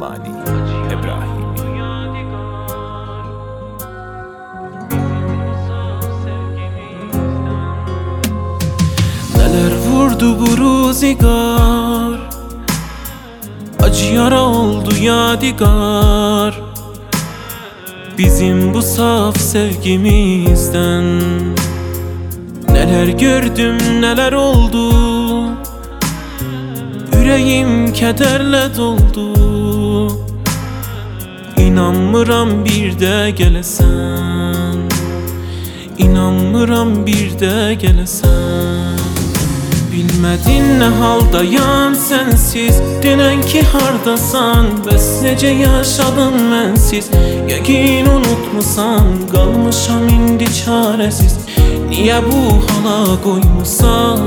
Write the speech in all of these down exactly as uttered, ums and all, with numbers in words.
Fani İbrahimi. Neler vurdu bu rüzgar, acı yara oldu yadigar. Bizim bu saf sevgimizden neler gördüm neler oldu. Yüreğim kederle doldu. İnanmıram bir de gelesen, İnanmıram bir de gelesen. Bilmedin ne haldayam sensiz, dinen ki hardasan. Bəs necə yaşadım mənsiz, yəqin unutmusan. Qalmışam indi çarəsiz, niyə bu hala qoymusan?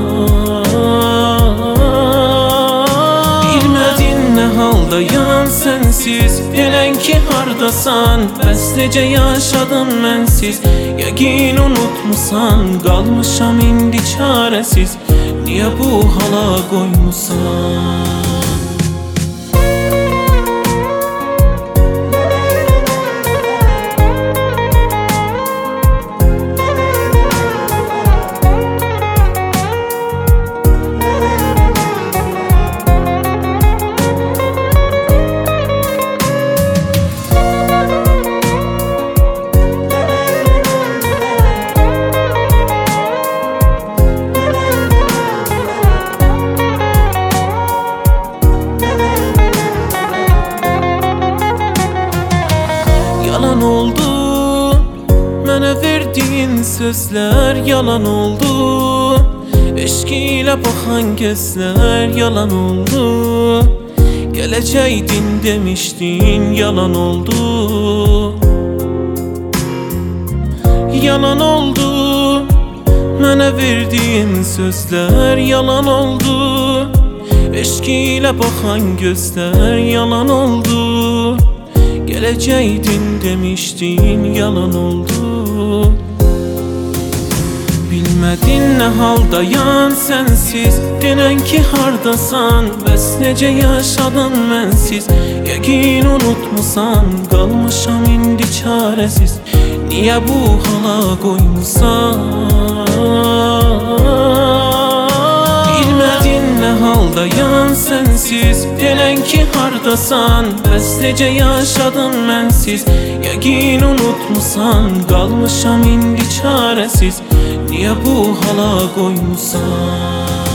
Bilmedin ne haldayam sensiz, dinen ki hardasan. Bəs necə yaşadım mənsiz, yəqin unutmusan. Qalmışam indi çarəsiz, niye bu hala koymusan? Yalan oldu, mənə verdiyin sözler yalan oldu. Eşq ilə baxan gözlər yalan oldu. Gələcəkdin demişdin yalan oldu. Yalan oldu, mənə verdiyin sözler yalan oldu. Eşq ilə baxan gözlər yalan oldu. Geleceydin demiştin yalan oldu. Bilmedin ne haldayam sensiz, dinen ki hardasan. Bəs necə yaşadım mənsiz, yəqin unutmusan. Qalmışam indi çarəsiz, niyə bu hala qoymusan? Bilmedin ne haldayam sensiz, dinen ki hardasan. Bəs necə yaşadım mənsiz, yəqin unutmusan. Qalmışam indi çarəsiz, niyə bu hala qoymusan?